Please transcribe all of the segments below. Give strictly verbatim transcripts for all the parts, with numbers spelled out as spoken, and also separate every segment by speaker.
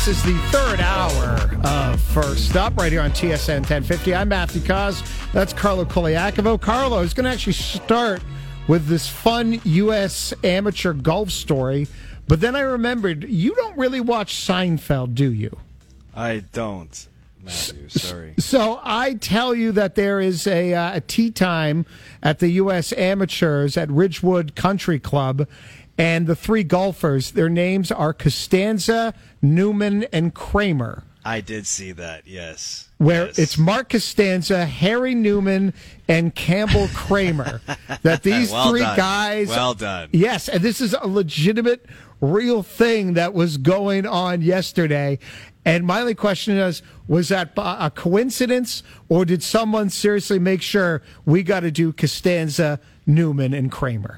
Speaker 1: This is the third hour of First Up right here on T S N ten fifty. I'm Matthew Cos. That's Carlo Koliakovo. Carlo is going to actually start with this fun U S amateur golf story, but then I remembered you don't really watch Seinfeld, do you?
Speaker 2: I don't, Matthew. Sorry.
Speaker 1: So I tell you that there is a, uh, a tee time at the U S Amateurs at Ridgewood Country Club, and the three golfers, their names are Costanza, Newman, and Kramer.
Speaker 2: I did see that, yes.
Speaker 1: Where
Speaker 2: yes.
Speaker 1: it's Mark Costanza, Harry Newman, and Campbell Kramer. That these
Speaker 2: well
Speaker 1: three
Speaker 2: done.
Speaker 1: guys...
Speaker 2: Well done.
Speaker 1: Yes, and this is a legitimate, real thing that was going on yesterday. And my only question is, was that a coincidence, or did someone seriously make sure we got to do Costanza, Newman, and Kramer?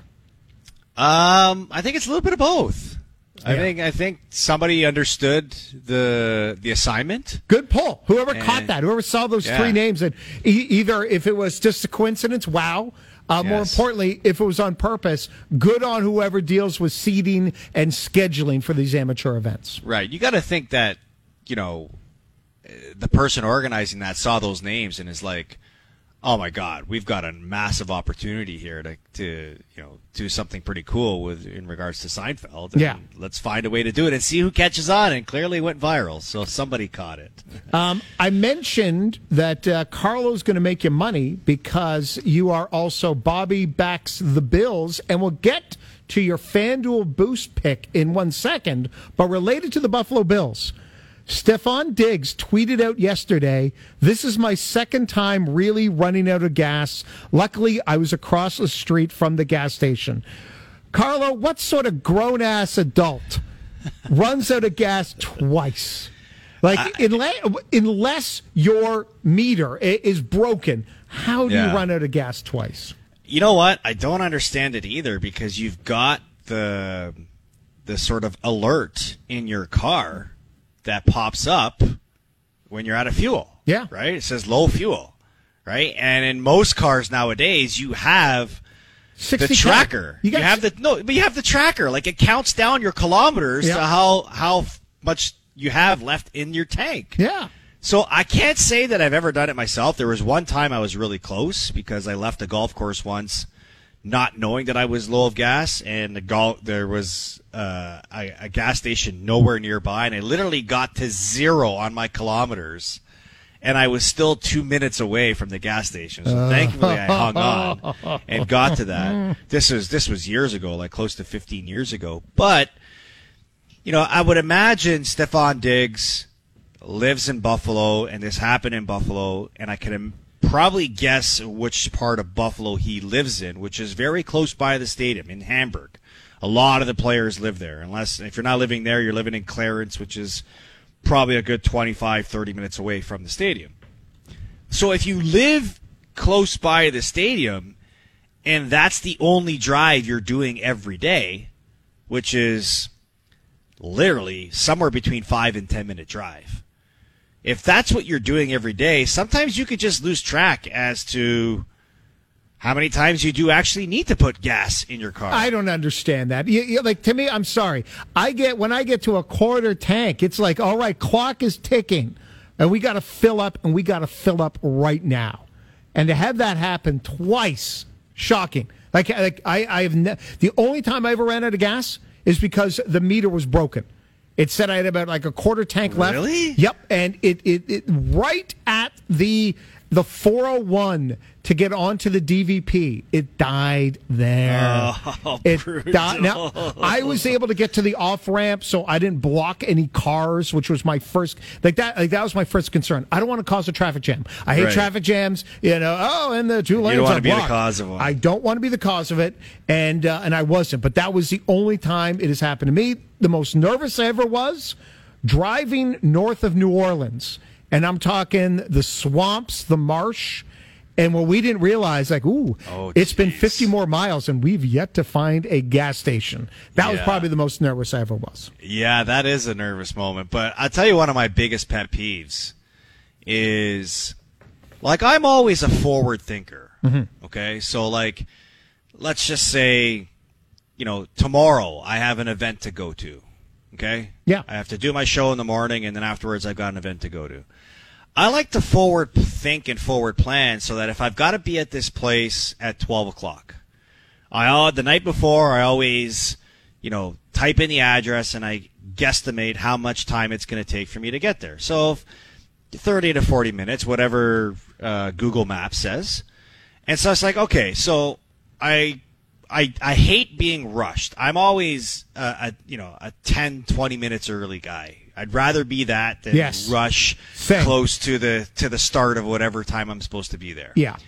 Speaker 2: Um, I think it's a little bit of both. I
Speaker 1: Yeah.
Speaker 2: think I think somebody understood the the assignment.
Speaker 1: Good pull. Whoever
Speaker 2: And-
Speaker 1: caught that, whoever saw those
Speaker 2: Yeah.
Speaker 1: three names, and e- either if it was just a coincidence, wow. Uh, More
Speaker 2: Yes.
Speaker 1: importantly, if it was on purpose, good on whoever deals with seeding and scheduling for these amateur events.
Speaker 2: Right. You got to think that, you know, uh, the person organizing that saw those names and is like, "Oh my God, we've got a massive opportunity here to, to you know, do something pretty cool with in regards to Seinfeld. And
Speaker 1: Yeah.
Speaker 2: let's find a way to do it and see who catches on." And clearly went viral, so somebody caught it.
Speaker 1: Um, I mentioned that uh, Carlo's going to make you money because you are also Bobby backs the Bills, and we'll get to your FanDuel boost pick in one second, but related to the Buffalo Bills. Stephon Diggs tweeted out yesterday, "This is my second time really running out of gas. Luckily, I was across the street from the gas station." Carlo, what sort of grown-ass adult runs out of gas twice? Like, unless, unless your meter i- is broken, how do
Speaker 2: Yeah.
Speaker 1: you run out of gas twice?
Speaker 2: You know what? I don't understand it either, because you've got the the sort of alert in your car that pops up when you're out of fuel.
Speaker 1: Yeah.
Speaker 2: Right? It says low fuel. Right? And in most cars nowadays, you have the
Speaker 1: sixty
Speaker 2: tracker.
Speaker 1: You
Speaker 2: You,
Speaker 1: got
Speaker 2: have the no, but you have the tracker. Like, it counts down your kilometers
Speaker 1: Yeah.
Speaker 2: to how how much you have left in your tank.
Speaker 1: Yeah.
Speaker 2: So I can't say that I've ever done it myself. There was one time I was really close because I left a golf course once not knowing that I was low of gas, and the gol- there was uh, a, a gas station nowhere nearby, and I literally got to zero on my kilometers, and I was still two minutes away from the gas station. So thankfully I hung on and got to that. This was this was years ago, like close to fifteen years ago. But, you know, I would imagine Stephon Diggs lives in Buffalo, and this happened in Buffalo, and I can im- probably guess which part of Buffalo he lives in, which is very close by the stadium in Hamburg. A lot of the players live there. Unless, if you're not living there, you're living in Clarence, which is probably a good twenty-five, thirty minutes away from the stadium. So if you live close by the stadium, and that's the only drive you're doing every day, which is literally somewhere between five and ten minute drive. If that's what you're doing every day, sometimes you could just lose track as to how many times you do actually need to put gas in your car.
Speaker 1: I don't understand that. You, you, like, to me, I'm sorry. I get when I get to a quarter tank, it's like, all right, clock is ticking, and we got to fill up, and we got to fill up right now. And to have that happen twice, shocking. Like, like I, I have ne- the only time I ever ran out of gas is because the meter was broken. It said I had about like a quarter tank left.
Speaker 2: Really?
Speaker 1: Yep, and it, it, it right at the the four oh one to get onto the D V P, it died there.
Speaker 2: Oh,
Speaker 1: it
Speaker 2: brutal.
Speaker 1: died. Now, I was able to get to the off ramp, so I didn't block any cars, which was my first like that. Like that was my first concern. I don't want to cause a traffic jam. I hate
Speaker 2: Right.
Speaker 1: traffic jams. You know, oh, and the two lanes
Speaker 2: don't
Speaker 1: are
Speaker 2: wanna be the
Speaker 1: blocked.
Speaker 2: cause of one.
Speaker 1: I don't want to be the cause of it, and uh, and I wasn't. But that was the only time it has happened to me. The most nervous I ever was driving north of New Orleans, and I'm talking the swamps, the marsh, and what we didn't realize, like, ooh,
Speaker 2: Oh,
Speaker 1: it's been
Speaker 2: geez.
Speaker 1: fifty more miles, and we've yet to find a gas station. That was
Speaker 2: Yeah.
Speaker 1: probably the most nervous I ever was.
Speaker 2: Yeah, that is a nervous moment. But I'll tell you, one of my biggest pet peeves is, like, I'm always a forward thinker.
Speaker 1: Mm-hmm.
Speaker 2: Okay? So, like, let's just say, you know, tomorrow I have an event to go to. Okay?
Speaker 1: Yeah.
Speaker 2: I have to do my show in the morning, and then afterwards I've got an event to go to. I like to forward think and forward plan so that if I've got to be at this place at twelve o'clock, I the night before I always, you know, type in the address and I guesstimate how much time it's going to take for me to get there. So if thirty to forty minutes, whatever uh, Google Maps says. And so it's like, okay, so I I I hate being rushed. I'm always uh, a you know a ten, twenty minutes early guy. I'd rather be that than
Speaker 1: yes.
Speaker 2: rush
Speaker 1: Same.
Speaker 2: close to the to the start of whatever time I'm supposed to be there.
Speaker 1: Yeah.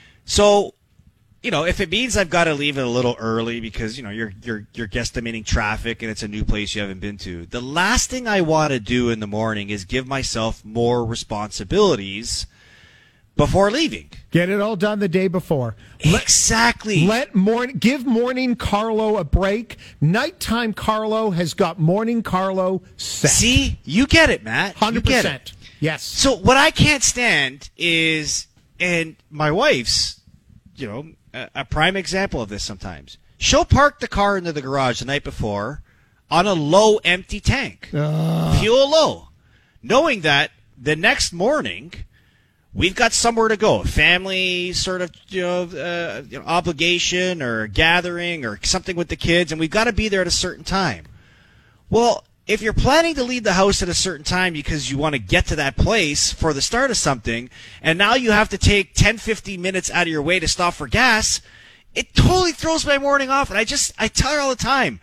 Speaker 2: So, you know, if it means I've got to leave it a little early because, you know, you're you're you're guesstimating traffic and it's a new place you haven't been to, the last thing I want to do in the morning is give myself more responsibilities before leaving.
Speaker 1: Get it all done the day before. Let,
Speaker 2: exactly.
Speaker 1: Let morning give morning Carlo a break. Nighttime Carlo has got morning Carlo set.
Speaker 2: See, you get it, Matt.
Speaker 1: one hundred
Speaker 2: percent.
Speaker 1: You get it. Yes.
Speaker 2: So what I can't stand is, and my wife's, you know, a, a prime example of this sometimes. She'll park the car into the garage the night before on a low empty tank.
Speaker 1: Uh.
Speaker 2: Fuel low. Knowing that the next morning we've got somewhere to go, a family sort of you know, uh, you know, obligation or a gathering or something with the kids, and we've got to be there at a certain time. Well, if you're planning to leave the house at a certain time because you want to get to that place for the start of something, and now you have to take ten, fifteen minutes out of your way to stop for gas, it totally throws my morning off. And I just, I tell her all the time,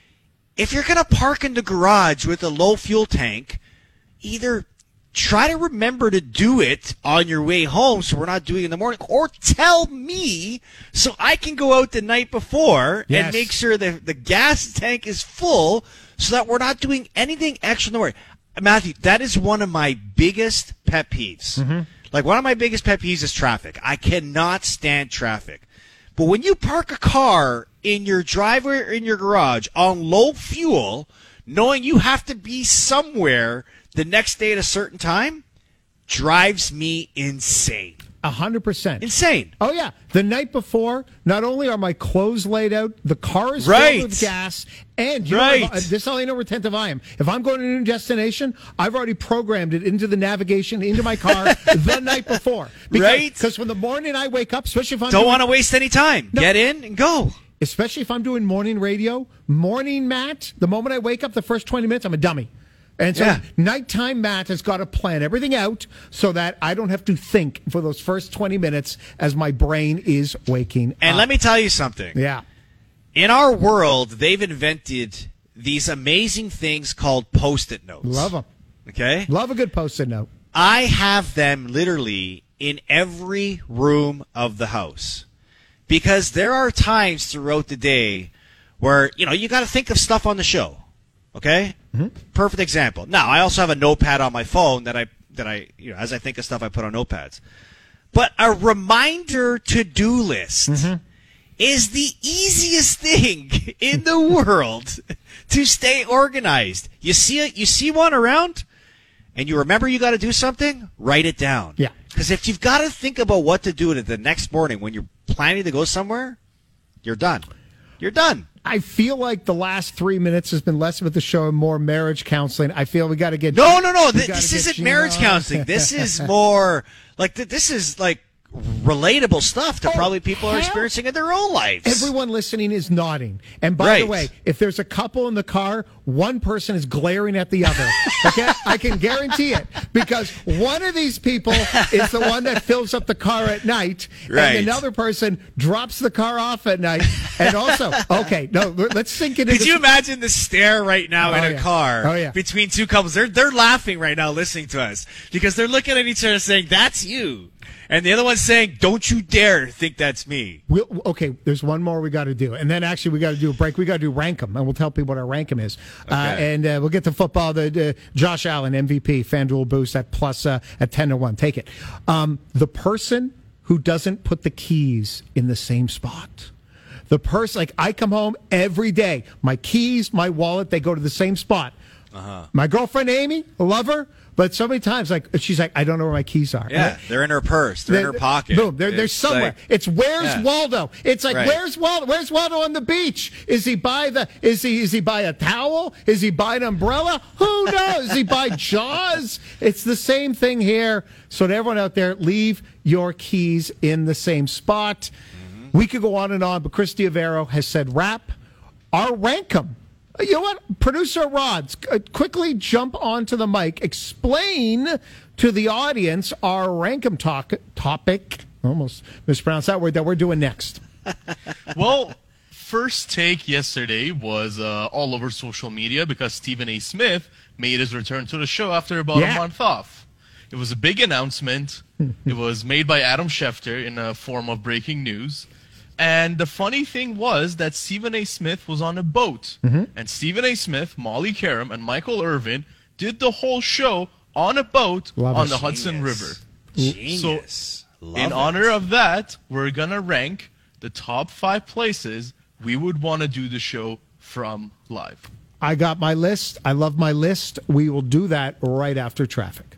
Speaker 2: if you're going to park in the garage with a low fuel tank, either try to remember to do it on your way home so we're not doing it in the morning, or tell me so I can go out the night before
Speaker 1: yes.
Speaker 2: and make sure that the gas tank is full so that we're not doing anything extra in the morning. Matthew, that is one of my biggest pet peeves.
Speaker 1: Mm-hmm.
Speaker 2: Like, one of my biggest pet peeves is traffic. I cannot stand traffic. But when you park a car in your driveway or in your garage on low fuel, knowing you have to be somewhere the next day at a certain time, drives me insane.
Speaker 1: A hundred percent.
Speaker 2: Insane.
Speaker 1: Oh, yeah. The night before, not only are my clothes laid out, the car is
Speaker 2: right.
Speaker 1: filled with gas, and you
Speaker 2: right.
Speaker 1: know, this is how I know we're attentive I am. If I'm going to a new destination, I've already programmed it into the navigation, into my car the night before. Because,
Speaker 2: right.
Speaker 1: Because when the morning I wake up, especially if I'm
Speaker 2: Don't
Speaker 1: doing,
Speaker 2: want to waste any time. No. Get in and go.
Speaker 1: Especially if I'm doing morning radio, morning Matt, the moment I wake up, the first twenty minutes, I'm a dummy. And so
Speaker 2: yeah.
Speaker 1: nighttime Matt has got to plan everything out so that I don't have to think for those first twenty minutes as my brain is waking
Speaker 2: and
Speaker 1: up.
Speaker 2: let me tell you something.
Speaker 1: Yeah.
Speaker 2: In our world, they've invented these amazing things called Post-it notes.
Speaker 1: Love them.
Speaker 2: Okay?
Speaker 1: Love a good Post-it note.
Speaker 2: I have them literally in every room of the house. Because there are times throughout the day where, you know, you got to think of stuff on the show. Okay?
Speaker 1: Mm-hmm.
Speaker 2: Perfect example. Now, I also have a notepad on my phone that I, that I, you know, as I think of stuff, I put on notepads. But a reminder to-do list mm-hmm. is the easiest thing in the world to stay organized. You see it, you see one around, and you remember you got to do something, write it down.
Speaker 1: Yeah.
Speaker 2: Because if you've got to think about what to do the next morning when you're planning to go somewhere, you're done. You're done.
Speaker 1: I feel like the last three minutes has been less about the show and more marriage counseling. I feel we got to get
Speaker 2: no, no, no. Th- this isn't Gina. Marriage counseling. This is more like th- this is like relatable stuff to oh, probably people hell. are experiencing in their own lives.
Speaker 1: Everyone listening is nodding. And by
Speaker 2: right.
Speaker 1: the way, if there's a couple in the car, one person is glaring at the other. Okay? I can guarantee it. Because one of these people is the one that fills up the car at night,
Speaker 2: right.
Speaker 1: and another person drops the car off at night. And also, okay, no, let's sink it in.
Speaker 2: Could you imagine the stare right now
Speaker 1: oh,
Speaker 2: in a
Speaker 1: yeah.
Speaker 2: car
Speaker 1: oh, yeah.
Speaker 2: between two couples? They're they're laughing right now listening to us because they're looking at each other saying, "That's you." And the other one's saying, "Don't you dare think that's me."
Speaker 1: We'll, okay, there's one more we got to do. And then actually we got to do a break. We got to do rank 'em, and we'll tell people what our rank 'em is.
Speaker 2: Okay.
Speaker 1: Uh, and uh, we'll get to football. The uh, Josh Allen, M V P, FanDuel Boost at plus uh, at ten to one. Take it. Um, the person who doesn't put the keys in the same spot. The person, like I come home every day. My keys, my wallet, they go to the same spot.
Speaker 2: Uh-huh.
Speaker 1: My girlfriend Amy, love her, but so many times, like she's like, I don't know where my keys are.
Speaker 2: Yeah, they're in her purse. They're, they're in her pocket.
Speaker 1: Boom, they're, they're somewhere.
Speaker 2: Like,
Speaker 1: it's where's
Speaker 2: yeah.
Speaker 1: Waldo? It's like
Speaker 2: right.
Speaker 1: where's Waldo? Where's Waldo on the beach? Is he by the? Is he? Is he by a towel? Is he by an umbrella? Who knows? Is he by Jaws? It's the same thing here. So to everyone out there, leave your keys in the same spot. Mm-hmm. We could go on and on, but Chris Diavero has said, "Wrap our rankum." You know what? Producer Rod, quickly jump onto the mic. Explain to the audience our rankum talk, topic, almost mispronounced that word, that we're doing next.
Speaker 3: Well, first take yesterday was uh, all over social media because Stephen A. Smith made his return to the show after about
Speaker 1: Yeah.
Speaker 3: a month off. It was a big announcement. It was made by Adam Schefter in a form of breaking news. And the funny thing was that Stephen A. Smith was on a boat. Mm-hmm. And Stephen A. Smith, Molly Karam, and Michael Irvin did the whole show on a boat
Speaker 1: Love
Speaker 3: on
Speaker 1: it.
Speaker 3: the Hudson
Speaker 2: Genius.
Speaker 3: River.
Speaker 2: Genius. Love
Speaker 3: in
Speaker 2: it.
Speaker 3: honor of that, we're going to rank the top five places we would want to do the show from live.
Speaker 1: I got my list. I love my list. We will do that right after traffic.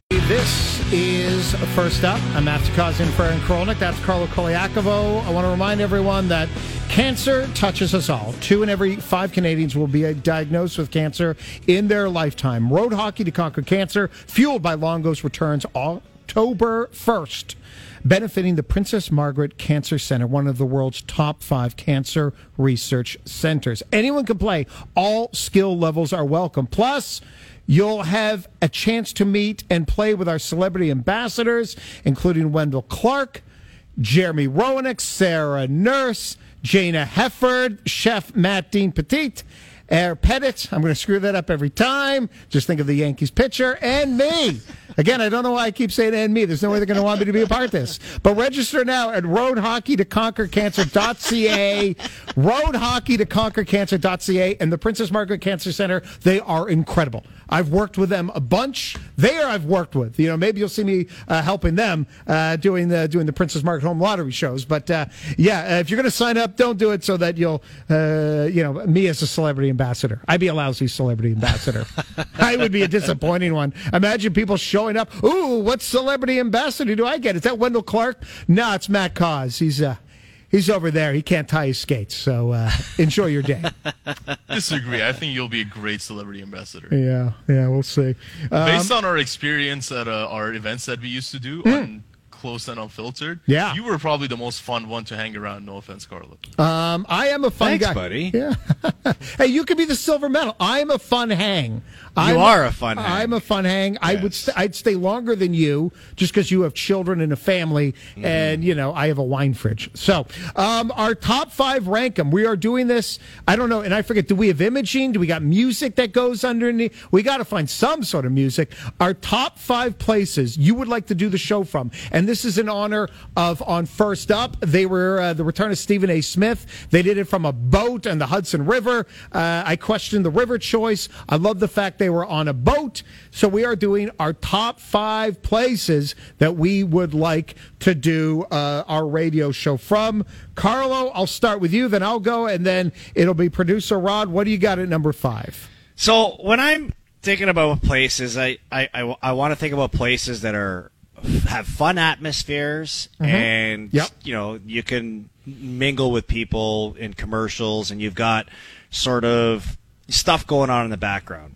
Speaker 1: This is First Up. I'm Matthew Kozin for Aaron Krolnick. That's Carlo Koliakovo. I want to remind everyone that cancer touches us all. Two in every five Canadians will be diagnosed with cancer in their lifetime. Road Hockey to Conquer Cancer, fueled by Longo's, returns October first, benefiting the Princess Margaret Cancer Center, one of the world's top five cancer research centers. Anyone can play. All skill levels are welcome. Plus, you'll have a chance to meet and play with our celebrity ambassadors, including Wendell Clark, Jeremy Roenick, Sarah Nurse, Jana Hefford, Chef Matt Dean Petit, Air Pettit. I'm going to screw that up every time. Just think of the Yankees pitcher, and me. Again, I don't know why I keep saying and me. There's no way they're going to want me to be a part of this. But register now at road hockey to conquer cancer dot c a. road hockey to conquer cancer dot c a. And the Princess Margaret Cancer Center, they are incredible. I've worked with them a bunch. There I've worked with. You know, maybe you'll see me uh, helping them uh, doing the doing the Princess Margaret Home Lottery shows. But, uh, yeah, uh, if you're going to sign up, don't do it so that you'll, uh, you know, me as a celebrity ambassador. I'd be a lousy celebrity ambassador. I would be a disappointing one. Imagine people showing up. Ooh, what celebrity ambassador do I get? Is that Wendell Clark? No, it's Matt Cause. He's uh, he's over there. He can't tie his skates. So uh, enjoy your day.
Speaker 3: Disagree. I think you'll be a great celebrity ambassador.
Speaker 1: Yeah, yeah, we'll see. Um,
Speaker 3: Based on our experience at uh, our events that we used to do
Speaker 1: mm.
Speaker 3: on Close and Unfiltered,
Speaker 1: Yeah.
Speaker 3: you were probably the most fun one to hang around. No offense, Carlo.
Speaker 1: Um, I am a fun
Speaker 2: Thanks,
Speaker 1: guy.
Speaker 2: buddy.
Speaker 1: Yeah. Hey, you could be the silver medal. I'm a fun hang. I'm,
Speaker 2: are a fun hang.
Speaker 1: I'm a fun hang. I would.
Speaker 2: Yes.
Speaker 1: St- I'd stay longer than you, just because you have children and a family,
Speaker 2: Mm-hmm.
Speaker 1: and you know I have a wine fridge. So, um, our top five rank 'em. We are doing this. I don't know, and I forget. Do we have imaging? Do we got music that goes underneath? We got to find some sort of music. Our top five places you would like to do the show from, and this is in honor of on First Up. They were uh, the return of Stephen A. Smith. They did it from a boat on the Hudson River. Uh, I questioned the river choice. I love the fact they were on a boat. So we are doing our top five places that we would like to do uh, our radio show from. Carlo, I'll start with you, then I'll go, and then it'll be producer Rod. What do you got at number five?
Speaker 2: So when I'm thinking about places, I, I, I, I want to think about places that are have fun atmospheres,
Speaker 1: Mm-hmm.
Speaker 2: and
Speaker 1: Yep.
Speaker 2: you know you can mingle with people in commercials, and you've got sort of stuff going on in the background.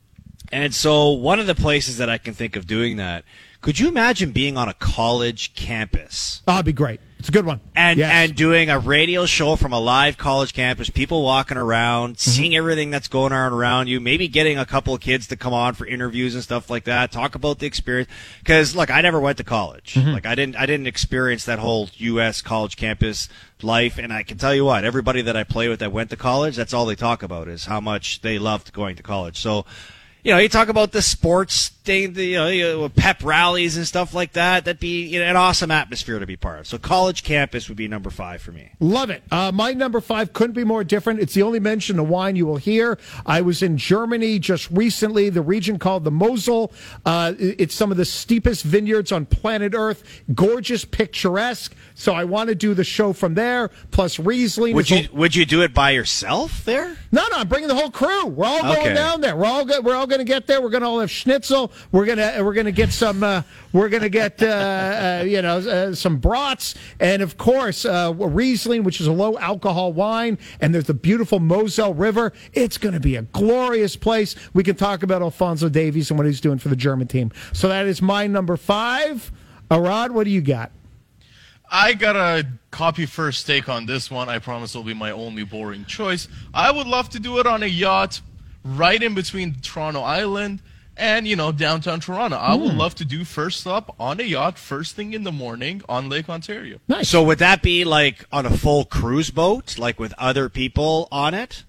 Speaker 2: And so one of the places that I can think of doing that, could you imagine being on a college campus?
Speaker 1: Oh, that'd be great. It's a good one.
Speaker 2: And
Speaker 1: Yes.
Speaker 2: and doing a radio show from a live college campus, people walking around,
Speaker 1: Mm-hmm.
Speaker 2: seeing everything that's going on around you, maybe getting a couple of kids to come on for interviews and stuff like that, talk about the experience. Because look, I never went to college.
Speaker 1: Mm-hmm.
Speaker 2: Like I didn't I didn't experience that whole U S college campus life. And I can tell you what, everybody that I play with that went to college, that's all they talk about is how much they loved going to college. So, you know, you talk about the sports thing, you know, you know, pep rallies and stuff like that. That'd be you know, an awesome atmosphere to be part of. So college campus would be number five for me.
Speaker 1: Love it. Uh, my number five couldn't be more different. It's the only mention of wine you will hear. I was in Germany just recently, the region called the Mosel. Uh, it's some of the steepest vineyards on planet Earth. Gorgeous, picturesque. So I want to do the show from there. Plus Riesling.
Speaker 2: Would
Speaker 1: is
Speaker 2: you would you do it by yourself there?
Speaker 1: No, no, I'm bringing the whole crew. We're all going
Speaker 2: Okay.
Speaker 1: down there. We're all go, we're all going to get there. We're going to all have schnitzel. We're gonna we're gonna get some. Uh, we're going to get uh, uh, you know uh, some brats, and of course uh, Riesling, which is a low alcohol wine. And there's the beautiful Moselle River. It's going to be a glorious place. We can talk about Alfonso Davies and what he's doing for the German team. So that is my number five. Arad, what do you got?
Speaker 3: I got a copy first take on this one. I promise it'll be my only boring choice. I would love to do it on a yacht right in between Toronto Island and, you know, downtown Toronto. I would love to do first stop on a yacht first thing in the morning on Lake Ontario.
Speaker 1: Nice.
Speaker 2: So would that be like on a full cruise boat, like with other people on it?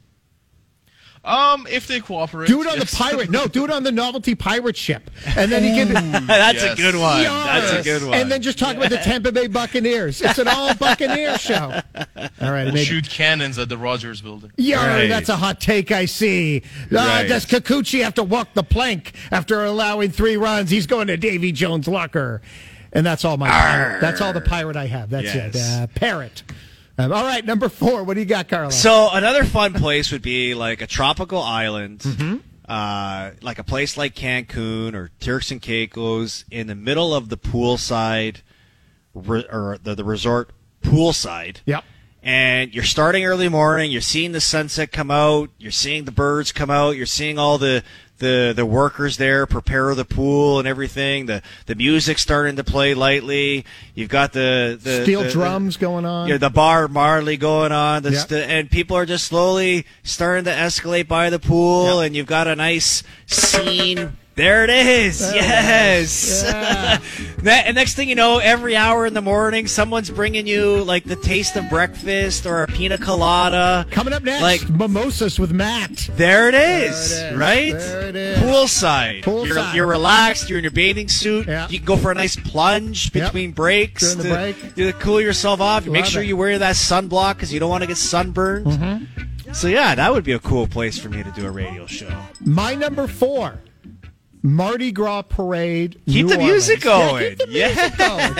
Speaker 3: Um, if they cooperate.
Speaker 1: Do it on
Speaker 3: yes.
Speaker 1: the pirate. No, do it on the novelty pirate ship, and then you can.
Speaker 2: That's
Speaker 3: Yes.
Speaker 2: a good one.
Speaker 1: Yes.
Speaker 2: That's a good one.
Speaker 1: And then just talk about the Tampa Bay Buccaneers. It's an all Buccaneer show. All right,
Speaker 3: We'll
Speaker 1: maybe.
Speaker 3: shoot cannons at the Rogers Building.
Speaker 1: Yeah,
Speaker 2: Right.
Speaker 1: that's a hot take, I see. Uh,
Speaker 2: Right.
Speaker 1: Does Kikuchi have to walk the plank after allowing three runs? He's going to Davy Jones' locker. And that's all my pirate. That's all the pirate I have. That's
Speaker 2: Yes.
Speaker 1: it. Uh, parrot. Um, all right, number four. What do you got, Carlo?
Speaker 2: So another fun place would be like a tropical island,
Speaker 1: Mm-hmm.
Speaker 2: uh, like a place like Cancun or Turks and Caicos, in the middle of the poolside, re- or the, the resort poolside.
Speaker 1: Yep.
Speaker 2: And you're starting early morning. You're seeing the sunset come out. You're seeing the birds come out. You're seeing all the the, the workers there prepare the pool and everything. The the music's starting to play lightly. You've got the, the
Speaker 1: Steel
Speaker 2: the,
Speaker 1: drums going on.
Speaker 2: Yeah, the bar Marley going on, the
Speaker 1: Yep.
Speaker 2: st- and people are just slowly starting to escalate by the pool,
Speaker 1: Yep.
Speaker 2: and you've got a nice scene. There it is.
Speaker 1: There it
Speaker 2: Yes.
Speaker 1: Yeah.
Speaker 2: That, and next thing you know, every hour in the morning, someone's bringing you like the taste of breakfast or a pina colada.
Speaker 1: Coming up next,
Speaker 2: Like-
Speaker 1: Mimosas with Matt.
Speaker 2: There it is,
Speaker 1: There it is.
Speaker 2: right?
Speaker 1: There it is.
Speaker 2: Poolside.
Speaker 1: Poolside.
Speaker 2: You're, you're relaxed. You're in your bathing suit.
Speaker 1: Yeah.
Speaker 2: You can go for a nice plunge
Speaker 1: Yep.
Speaker 2: between breaks.
Speaker 1: During the
Speaker 2: to,
Speaker 1: break.
Speaker 2: to cool yourself off. Make
Speaker 1: Love
Speaker 2: sure
Speaker 1: it.
Speaker 2: you wear that sunblock because you don't want to get sunburned.
Speaker 1: Mm-hmm.
Speaker 2: So yeah, that would be a cool place for me to do a radio show.
Speaker 1: My number four, Mardi Gras Parade.
Speaker 2: Keep
Speaker 1: New
Speaker 2: the music
Speaker 1: Orleans.
Speaker 2: going.
Speaker 1: Yeah, keep the music going.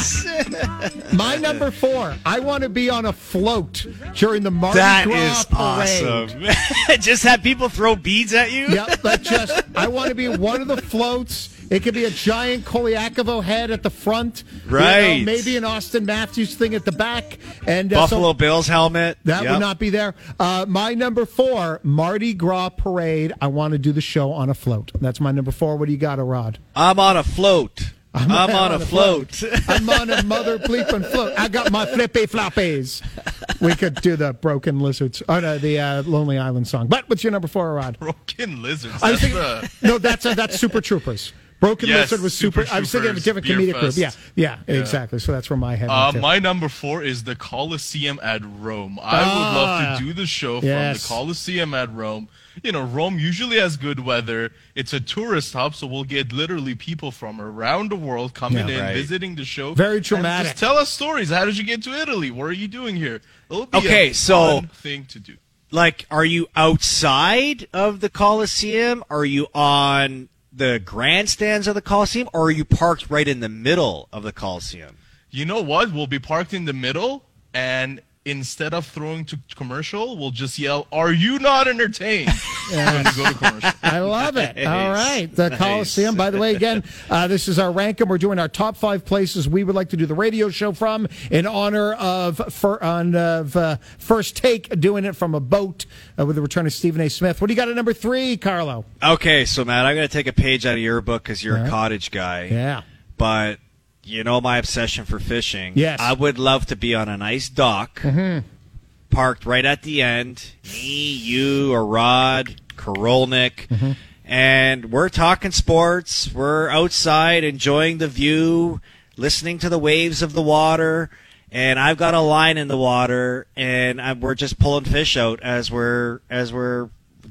Speaker 2: Yes.
Speaker 1: My number four, I want to be on a float during the Mardi
Speaker 2: That
Speaker 1: Gras
Speaker 2: is
Speaker 1: Parade.
Speaker 2: awesome. Just have people throw beads at you?
Speaker 1: Yep, but just I want to be one of the floats. It could be a giant Kolyakovo head at the front, you know,
Speaker 2: Right.
Speaker 1: maybe an Austin Matthews thing at the back, and uh,
Speaker 2: Buffalo
Speaker 1: so
Speaker 2: Bills helmet.
Speaker 1: that
Speaker 2: Yep.
Speaker 1: would not be there. Uh, my number four, Mardi Gras Parade. I want to do the show on a float. That's my number four. What do you got, Arad?
Speaker 2: I'm on a float. I'm, on, a float.
Speaker 1: I'm on a mother bleeping float. I got my flippy floppies. We could do the Broken Lizards, or no, the uh, Lonely Island song. But what's your number four, Arad?
Speaker 3: Broken Lizards.
Speaker 1: I was
Speaker 3: That's
Speaker 1: thinking,
Speaker 3: the...
Speaker 1: no, that's uh, that's Super Troopers. Broken
Speaker 3: Yes,
Speaker 1: Lizard was
Speaker 3: Super
Speaker 1: super. I was thinking of a different
Speaker 3: Troopers,
Speaker 1: comedic group.
Speaker 3: Beer
Speaker 1: Yeah,
Speaker 3: Fest.
Speaker 1: yeah, exactly. So that's where my head
Speaker 3: Uh,
Speaker 1: went to.
Speaker 3: my number four is the Colosseum at Rome. I would
Speaker 1: Ah,
Speaker 3: love to do the show from
Speaker 1: yes.
Speaker 3: the Colosseum at Rome. You know, Rome usually has good weather. It's a tourist hub, so we'll get literally people from around the world coming
Speaker 1: Yeah.
Speaker 3: in,
Speaker 2: Right.
Speaker 3: visiting the show.
Speaker 1: Very
Speaker 3: and
Speaker 1: dramatic.
Speaker 3: Just tell us stories. How did you get to Italy? What are you doing here? It'll be
Speaker 2: Okay,
Speaker 3: a
Speaker 2: so-
Speaker 3: fun thing to do.
Speaker 2: Like, are you outside of the Coliseum? Are you on the grandstands of the Coliseum? Or are you parked right in the middle of the Coliseum?
Speaker 3: You know what? We'll be parked in the middle, and instead of throwing to commercial, we'll just yell, "Are you not entertained?" when we go to commercial.
Speaker 1: I love it.
Speaker 2: Nice.
Speaker 1: All right. The
Speaker 2: Nice.
Speaker 1: Coliseum. By the way, again, uh, this is our ranking. We're doing our top five places we would like to do the radio show from in honor of for, on, of, uh, First Take, doing it from a boat uh, with the return of Stephen A. Smith. What do you got at number three, Carlo?
Speaker 2: Okay, so Matt, I'm going to take a page out of your book because you're
Speaker 1: All right.
Speaker 2: a cottage guy.
Speaker 1: Yeah.
Speaker 2: But you know my obsession for fishing.
Speaker 1: Yes.
Speaker 2: I would love to be on a nice dock,
Speaker 1: Mm-hmm.
Speaker 2: parked right at the end. Me, you, Arad, Korolnik.
Speaker 1: Mm-hmm.
Speaker 2: And we're talking sports. We're outside enjoying the view, listening to the waves of the water. And I've got a line in the water, and I'm, we're just pulling fish out as we're as we're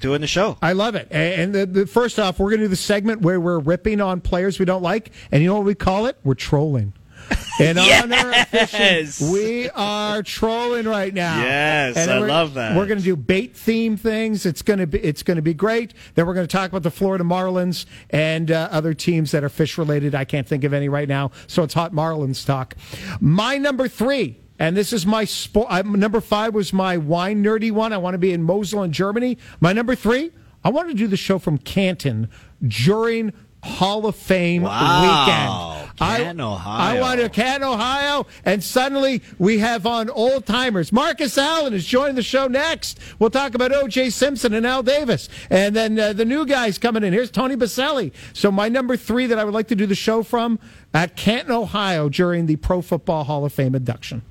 Speaker 2: doing the show.
Speaker 1: I love it. And the, the, first off, we're going to do the segment where we're ripping on players we don't like. And you know what we call it? We're trolling. In
Speaker 2: yes!
Speaker 1: honor of fishing, we are trolling right now.
Speaker 2: Yes, I love that.
Speaker 1: We're going to do bait theme things. It's going to be it's going to be great. Then we're going to talk about the Florida Marlins and uh, other teams that are fish related. I can't think of any right now, so it's hot Marlins talk. My number three. And this is my sport. Number five was my wine nerdy one. I want to be in Mosel in Germany. My number three, I want to do the show from Canton during Hall of Fame
Speaker 2: wow.
Speaker 1: weekend.
Speaker 2: Canton,
Speaker 1: I,
Speaker 2: Ohio.
Speaker 1: I want to Canton, Ohio, and suddenly we have on old timers. Marcus Allen is joining the show next. We'll talk about O J Simpson and Al Davis, and then uh, the new guys coming in. Here's Tony Baselli. So my number three that I would like to do the show from at Canton, Ohio, during the Pro Football Hall of Fame induction.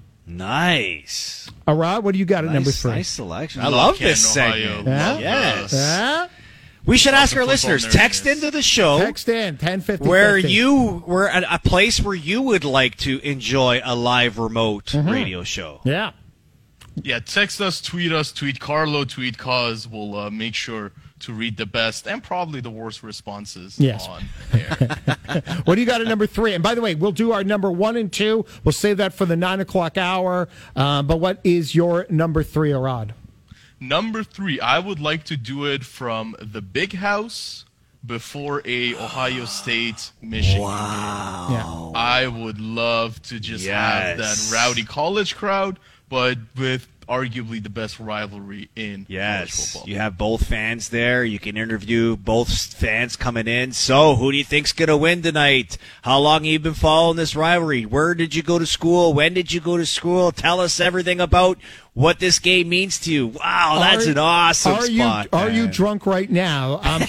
Speaker 2: Nice.
Speaker 1: Arad, what do you got at
Speaker 2: nice,
Speaker 1: number three?
Speaker 2: Nice selection. I
Speaker 3: love
Speaker 2: love
Speaker 3: Canton,
Speaker 2: this segment.
Speaker 1: Yeah?
Speaker 2: Yes.
Speaker 1: Yeah?
Speaker 2: We should ask our
Speaker 3: football
Speaker 2: listeners,
Speaker 3: nerdiness.
Speaker 2: text into the show.
Speaker 1: Text in, ten fifty.
Speaker 2: Where you were at a place where you would like to enjoy a live remote mm-hmm. radio show.
Speaker 1: Yeah.
Speaker 3: Yeah, text us, tweet us, tweet Carlo, tweet Cause. We'll uh, make sure to read the best and probably the worst responses
Speaker 1: yes.
Speaker 3: on air.
Speaker 1: What do you got at number three? And by the way, we'll do our number one and two. We'll save that for the nine o'clock hour. Uh, but what is your number three, Arad?
Speaker 3: Number three, I would like to do it from the Big House before a Ohio State Michigan.
Speaker 2: Wow.
Speaker 1: Yeah.
Speaker 3: I would love to just
Speaker 2: yes.
Speaker 3: have that rowdy college crowd, but with arguably the best rivalry in
Speaker 2: yes.
Speaker 3: college football.
Speaker 2: You have both fans there. You can interview both fans coming in. So, who do you think's going to win tonight? How long have you been following this rivalry? Where did you go to school? When did you go to school? Tell us everything about what this game means to you. Wow, that's
Speaker 1: are,
Speaker 2: an awesome
Speaker 1: are
Speaker 2: spot.
Speaker 1: You, are
Speaker 2: man.
Speaker 1: you drunk right now? Um,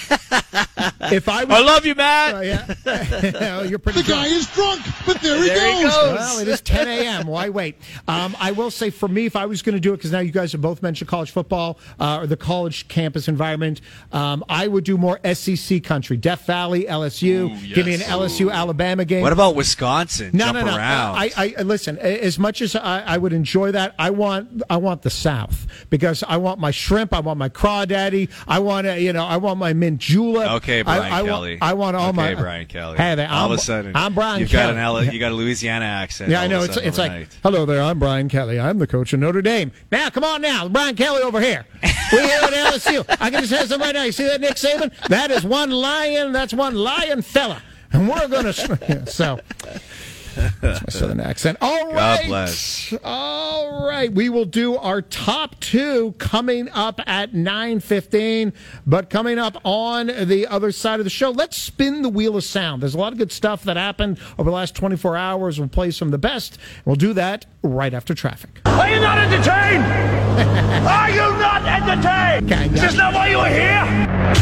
Speaker 1: if I was,
Speaker 2: I love you, Matt.
Speaker 1: Uh, yeah. You're pretty
Speaker 4: the
Speaker 1: drunk.
Speaker 4: guy is drunk, but there,
Speaker 2: there
Speaker 4: he, goes.
Speaker 2: he goes.
Speaker 1: Well, it is ten a.m. Why wait? Um, I will say for me, if I was going to do it, because now you guys have both mentioned college football uh, or the college campus environment, um, I would do more S E C country. Death Valley, L S U.
Speaker 3: Ooh, yes.
Speaker 1: Give me an L S U Alabama game.
Speaker 2: What about Wisconsin?
Speaker 1: No,
Speaker 2: Jump
Speaker 1: no, no.
Speaker 2: around.
Speaker 1: I, I, I listen. As much as I, I would enjoy that, I want, I want the South because I want my shrimp, I want my crawdaddy, I want, to, you know, I want my mint julep.
Speaker 2: Okay, Brian
Speaker 1: I, I
Speaker 2: Kelly.
Speaker 1: Want, I want all
Speaker 2: okay,
Speaker 1: my.
Speaker 2: Okay, Brian Kelly.
Speaker 1: Hey, there,
Speaker 2: all
Speaker 1: I'm,
Speaker 2: of a sudden,
Speaker 1: I'm Brian
Speaker 2: you've
Speaker 1: Kelly.
Speaker 2: got an L- you got a Louisiana accent.
Speaker 1: Yeah, I know.
Speaker 2: All of
Speaker 1: It's
Speaker 2: a sudden
Speaker 1: it's like,
Speaker 2: overnight.
Speaker 1: hello there, I'm Brian Kelly. I'm the coach of Notre Dame. Now, come on now, Brian Kelly over here. We here at L S U. I can just have something right now. You see that, Nick Saban? That is one lion. That's one lion fella, and we're going to. So. That's my southern accent. All right.
Speaker 2: God bless.
Speaker 1: All right. We will do our top two coming up at nine fifteen. But coming up on the other side of the show, let's spin the wheel of sound. There's a lot of good stuff that happened over the last twenty-four hours. We'll play some of the best. We'll do that right after traffic.
Speaker 5: Are you not entertained? Are you not entertained?
Speaker 1: Okay,
Speaker 5: Is this not why you are here?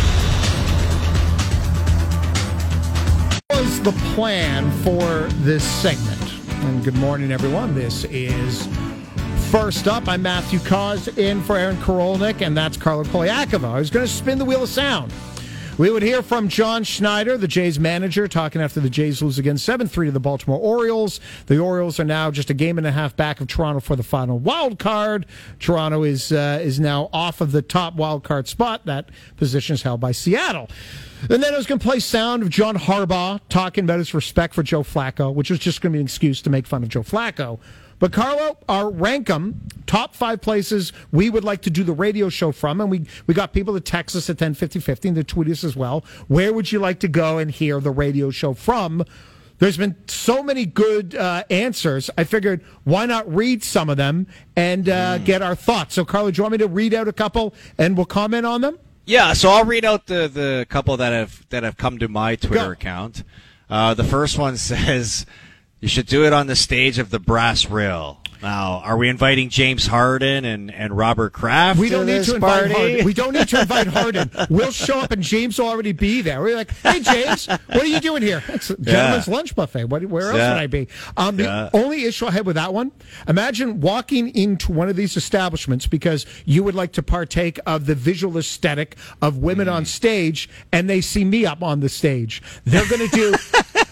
Speaker 1: Was the plan for this segment? And good morning, everyone. This is First Up. I'm Matthew Cause in for Aaron Korolnik, and that's Carlo Poliakova. I was going to spin the wheel of sound. We would hear from John Schneider, the Jays manager, talking after the Jays lose again seven three to the Baltimore Orioles. The Orioles are now just a game and a half back of Toronto for the final wild card. Toronto is uh, is now off of the top wild card spot. That position is held by Seattle. And then I was going to play sound of John Harbaugh talking about his respect for Joe Flacco, which was just going to be an excuse to make fun of Joe Flacco. But, Carlo, our rank 'em, top five places we would like to do the radio show from, and we, we got people to text us at ten fifty fifty and to tweet us as well. Where would you like to go and hear the radio show from? There's been so many good uh, answers. I figured, why not read some of them and uh, mm. get our thoughts? So, Carlo, do you want me to read out a couple and we'll comment on them?
Speaker 2: Yeah, so I'll read out the, the couple that have that have come to my Twitter
Speaker 1: Go.
Speaker 2: account. Uh, the first one says, you should do it on the stage of the Brass Rail. Now, are we inviting James Harden and, and Robert Kraft
Speaker 1: We don't
Speaker 2: to
Speaker 1: need
Speaker 2: this
Speaker 1: to invite
Speaker 2: party?
Speaker 1: Harden. We don't need to invite Harden. We'll show up and James will already be there. We're like, hey, James, what are you doing here? It's a gentleman's
Speaker 2: Yeah.
Speaker 1: lunch buffet. What, where else
Speaker 2: Yeah.
Speaker 1: would I be? Um, the
Speaker 2: Yeah.
Speaker 1: only issue I had with that one, imagine walking into one of these establishments because you would like to partake of the visual aesthetic of women
Speaker 2: Mm.
Speaker 1: on stage, and they see me up on the stage. They're going to do... They're going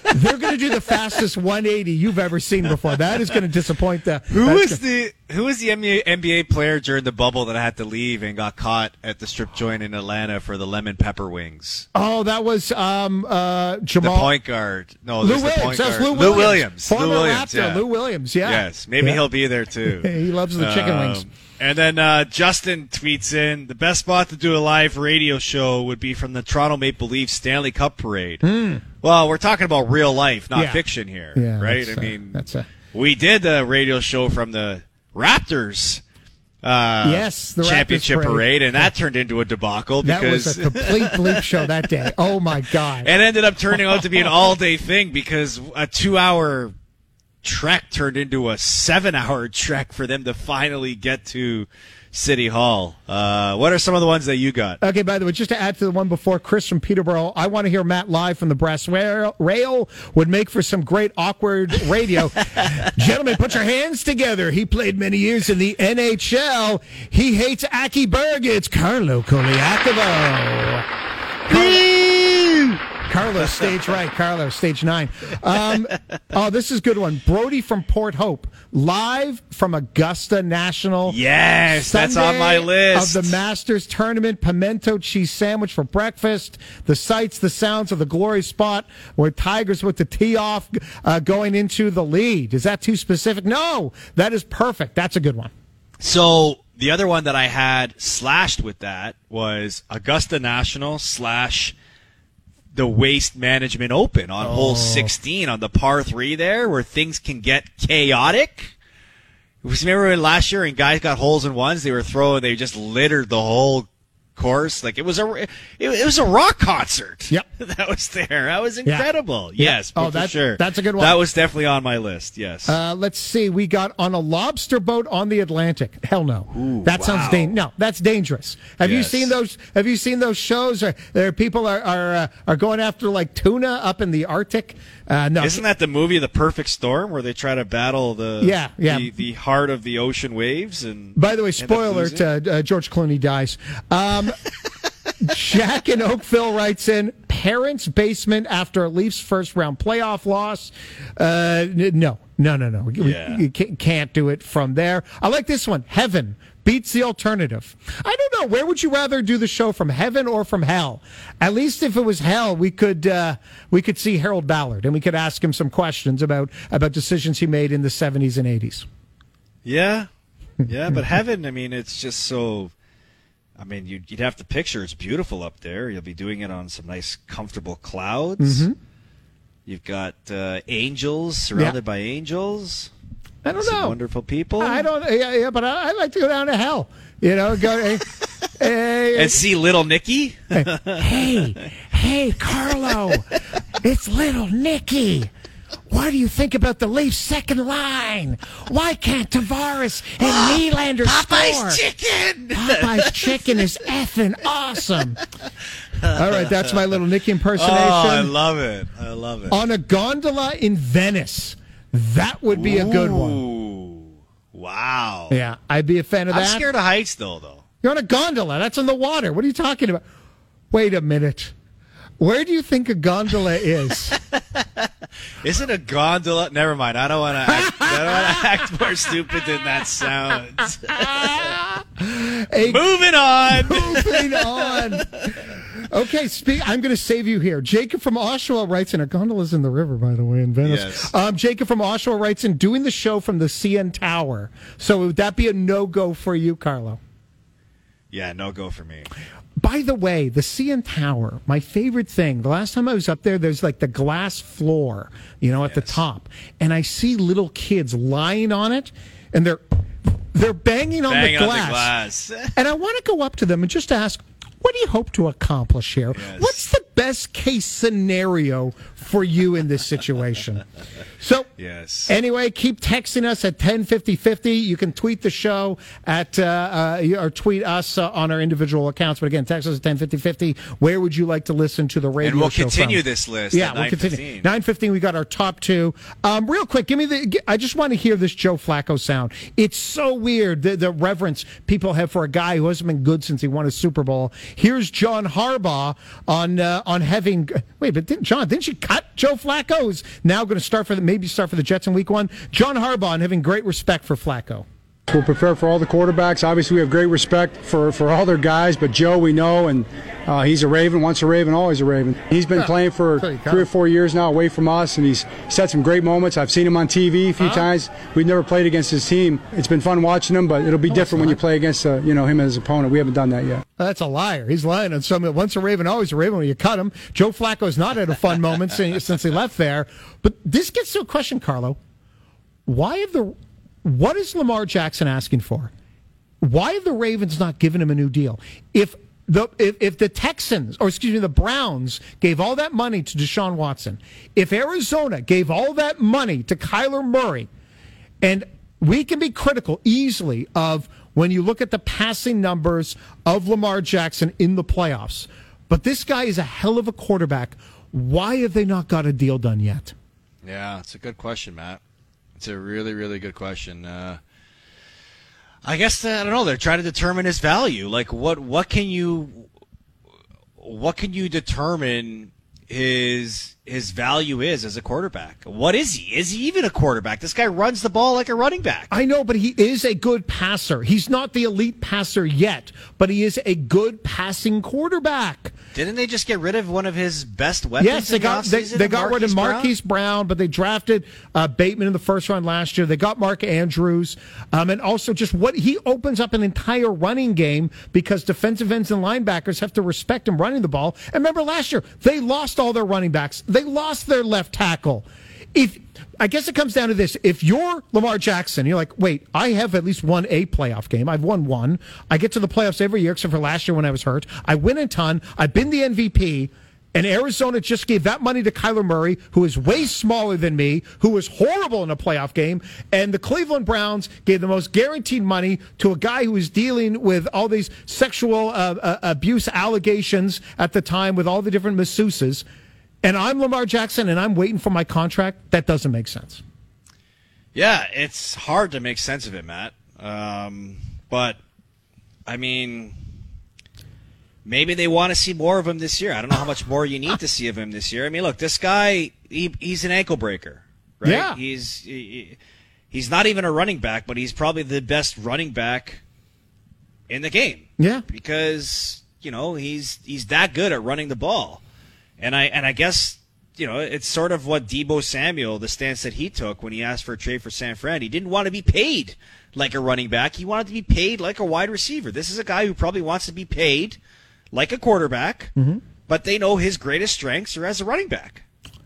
Speaker 1: going to do the fastest one eighty you've ever seen before. That is going to disappoint the.
Speaker 2: Who
Speaker 1: that's
Speaker 2: was
Speaker 1: gonna-
Speaker 2: the Who was the N B A, N B A player during the bubble that had to leave and got caught at the strip joint in Atlanta for the lemon pepper wings?
Speaker 1: Oh, that was um, uh,
Speaker 2: The
Speaker 1: Jamal.
Speaker 2: point guard. No,
Speaker 1: Lou
Speaker 2: there's the
Speaker 1: Williams.
Speaker 2: point
Speaker 1: That was
Speaker 2: guard.
Speaker 1: Lou Williams.
Speaker 2: Williams.
Speaker 1: Former
Speaker 2: Lou Williams.
Speaker 1: Raptor,
Speaker 2: Yeah.
Speaker 1: Lou Williams. Yeah.
Speaker 2: Yes, maybe
Speaker 1: Yeah.
Speaker 2: he'll be there too.
Speaker 1: He loves the chicken
Speaker 2: Um,
Speaker 1: wings.
Speaker 2: And then uh, Justin tweets in, the best spot to do a live radio show would be from the Toronto Maple Leafs Stanley Cup Parade. Well, we're talking about real life, not
Speaker 1: Hmm. Yeah.
Speaker 2: fiction here,
Speaker 1: Yeah,
Speaker 2: right?
Speaker 1: that's,
Speaker 2: I
Speaker 1: uh,
Speaker 2: mean,
Speaker 1: that's a-
Speaker 2: we did a radio show from the Raptors uh,
Speaker 1: Yes, the Raptors
Speaker 2: championship
Speaker 1: parade.
Speaker 2: parade, and that turned into a debacle
Speaker 1: That
Speaker 2: because
Speaker 1: was a complete bleep show that day. Oh my God!
Speaker 2: it ended up turning out to be an all-day thing because a two-hour trek turned into a seven-hour trek for them to finally get to City Hall. Uh, what are some of the ones that you got?
Speaker 1: Okay, by the way, just to add to the one before, Chris from Peterborough, I want to hear Matt live from the brass rail, rail would make for some great awkward radio. Gentlemen, put your hands together. He played many years in the N H L. He hates Aki Berg. It's Carlo Koliakovo. Carlo, stage right. Carlo, stage nine. Um, oh, this is a good one. Brody from Port Hope, live from Augusta National.
Speaker 2: Yes, that's on my
Speaker 1: Sunday
Speaker 2: list.
Speaker 1: Of the Masters Tournament, pimento cheese sandwich for breakfast, the sights, the sounds of the glory spot where Tigers with the tee off uh, going into the lead. Is that too specific? No, that is perfect. That's a good one.
Speaker 2: So the other one that I had slashed with that was Augusta National slash the Waste Management Open on hole sixteen on the par three there where things can get chaotic. Remember when last year and guys got holes in ones, they were throwing, they just littered the whole course. Like it was a, it, it was a rock concert.
Speaker 1: Yep.
Speaker 2: That was there. That was incredible.
Speaker 1: Yeah.
Speaker 2: Yes.
Speaker 1: Oh,
Speaker 2: for
Speaker 1: that-
Speaker 2: sure.
Speaker 1: that's a good one.
Speaker 2: That was definitely on my list. Yes.
Speaker 1: Uh, let's see. We got on a lobster boat on the Atlantic. Hell no.
Speaker 2: Ooh,
Speaker 1: that sounds
Speaker 2: wow.
Speaker 1: dan- No, that's dangerous. Have you
Speaker 2: Yes.
Speaker 1: seen those? Have you seen those shows? Or there people are are uh, are going after like tuna up in the Arctic. Uh, no,
Speaker 2: Isn't that the movie The Perfect Storm where they try to battle the
Speaker 1: Yeah, yeah.
Speaker 2: the, the heart of the ocean waves and
Speaker 1: By the way,
Speaker 2: end up
Speaker 1: spoiler:
Speaker 2: losing?
Speaker 1: uh, uh, George Clooney dies. Um, Jack in Oakville writes in: parents' basement after a Leafs first round playoff loss. Uh, n- no, no, no, no. We,
Speaker 2: Yeah.
Speaker 1: we ca- can't do it from there. I like this one. Heaven beats the alternative. I don't know. Where would you rather do the show, from heaven or from hell? At least if it was hell, we could uh, we could see Harold Ballard and we could ask him some questions about about decisions he made in the seventies and eighties.
Speaker 2: Yeah, yeah, but heaven. I mean, it's just so. I mean, you'd, you'd have to picture it's beautiful up there. You'll be doing it on some nice, comfortable clouds.
Speaker 1: Mm-hmm.
Speaker 2: You've got uh, angels surrounded
Speaker 1: Yeah.
Speaker 2: by angels.
Speaker 1: I don't
Speaker 2: Some
Speaker 1: know.
Speaker 2: wonderful people.
Speaker 1: I don't. Yeah, yeah, but I, I like to go down to hell. You know, go. hey, hey,
Speaker 2: And see little Nicky.
Speaker 1: hey, hey, Carlo, it's little Nicky. What do you think about the Leafs' second line? Why can't Tavares and Nylander score?
Speaker 2: Popeye's chicken.
Speaker 1: Popeye's chicken is effing awesome. All right, that's my little Nicky impersonation.
Speaker 2: Oh, I love it. I love it.
Speaker 1: On a gondola in Venice. That would be a good one.
Speaker 2: Ooh, wow.
Speaker 1: Yeah, I'd be a fan of
Speaker 2: I'm
Speaker 1: that.
Speaker 2: scared of heights, though, though.
Speaker 1: You're on a gondola. That's in the water. What are you talking about? Wait a minute. Where do you think a gondola is?
Speaker 2: Is it a gondola? Never mind. I don't want to act, I don't want to act more stupid than that sounds.
Speaker 1: A
Speaker 2: Moving on.
Speaker 1: Moving on. Okay, speak, I'm going to save you here. Jacob from Oshawa writes in, a gondola's in the river, by the way, in Venice.
Speaker 2: Yes.
Speaker 1: Um, Jacob from Oshawa writes in, doing the show from the C N Tower. So would that be a no-go for you, Carlo?
Speaker 2: Yeah, no go for me.
Speaker 1: By the way, the C N Tower, my favorite thing, the last time I was up there, there's like the glass floor, you know, at the
Speaker 2: Yes.
Speaker 1: top. And I see little kids lying on it, and they're they're banging on
Speaker 2: Bang
Speaker 1: the
Speaker 2: on
Speaker 1: glass.
Speaker 2: the glass.
Speaker 1: And I want to go up to them and just ask, what do you hope to accomplish here?
Speaker 2: Yes.
Speaker 1: What's the best case scenario for you in this situation? So,
Speaker 2: Yes.
Speaker 1: anyway, keep texting us at ten fifty fifty. You can tweet the show at, uh, uh, or tweet us uh, on our individual accounts. But again, text us at ten fifty fifty. Where would you like to listen to the radio
Speaker 2: And we'll
Speaker 1: show
Speaker 2: continue
Speaker 1: from?
Speaker 2: this list
Speaker 1: Yeah,
Speaker 2: at
Speaker 1: we'll
Speaker 2: nine
Speaker 1: continue.
Speaker 2: fifteen.
Speaker 1: nine fifteen, we got our top two. Um, real quick, give me the, I just want to hear this Joe Flacco sound. It's so weird, the, the reverence people have for a guy who hasn't been good since he won a Super Bowl. Here's John Harbaugh on, uh, on having, wait, but didn't, John, didn't you cut But Joe Flacco is now going to start for the, maybe start for the Jets in week one. John Harbaugh having great respect for Flacco.
Speaker 4: We're prepared for all the quarterbacks. Obviously, we have great respect for, for all their guys, but Joe we know, and uh, he's a Raven, once a Raven, always a Raven. He's been playing for three or four years now away from us, and he's set some great moments. I've seen him on T V a few uh-huh. times. We've never played against his team. It's been fun watching him, but it'll be oh, different when you play against uh, you know him as his opponent. We haven't done that yet.
Speaker 1: That's a liar. He's lying on some. Once a Raven, always a Raven. When you cut him, Joe Flacco's not had a fun moment since, since he left there. But this gets to a question, Carlo. Why have the what is Lamar Jackson asking for? Why have the Ravens not given him a new deal? If the if, if the Texans, or excuse me, the Browns gave all that money to Deshaun Watson, if Arizona gave all that money to Kyler Murray, and we can be critical easily of when you look at the passing numbers of Lamar Jackson in the playoffs, but this guy is a hell of a quarterback. Why have they not got a deal done yet?
Speaker 2: Yeah, it's a good question, Matt. It's a really, really good question. Uh, I guess uh, I don't know. They're trying to determine his value. Like, what what can you what can you determine his his value is as a quarterback? What is he? Is he even a quarterback? This guy runs the ball like a running back.
Speaker 1: I know, but he is a good passer. He's not the elite passer yet, but he is a good passing quarterback.
Speaker 2: Didn't they just get rid of one of his best weapons?
Speaker 1: Yes, they got they, they got rid of Marquise Brown? Brown, but they drafted uh, Bateman in the first round last year. They got Mark Andrews, um, and also just what he opens up an entire running game because defensive ends and linebackers have to respect him running the ball. And remember last year they lost all their running backs. They lost their left tackle. If I guess it comes down to this. If you're Lamar Jackson, you're like, wait, I have at least won a playoff game. I've won one. I get to the playoffs every year except for last year when I was hurt. I win a ton. I've been the M V P. And Arizona just gave that money to Kyler Murray, who is way smaller than me, who was horrible in a playoff game. And the Cleveland Browns gave the most guaranteed money to a guy who was dealing with all these sexual uh, uh, abuse allegations at the time with all the different masseuses. And I'm Lamar Jackson, and I'm waiting for my contract. That doesn't make sense.
Speaker 2: Yeah, it's hard to make sense of it, Matt. Um, but, I mean, maybe they want to see more of him this year. I don't know how much more you need to see of him this year. I mean, look, this guy, he, he's an ankle breaker, right?
Speaker 1: Yeah.
Speaker 2: He's, he, he's not even a running back, but he's probably the best running back in the game.
Speaker 1: Yeah.
Speaker 2: Because, you know, he's he's that good at running the ball. And I and I guess, you know, it's sort of what Deebo Samuel, the stance that he took when he asked for a trade for San Fran. He didn't want to be paid like a running back. He wanted to be paid like a wide receiver. This is a guy who probably wants to be paid like a quarterback, mm-hmm. but they know his greatest strengths are as a running back.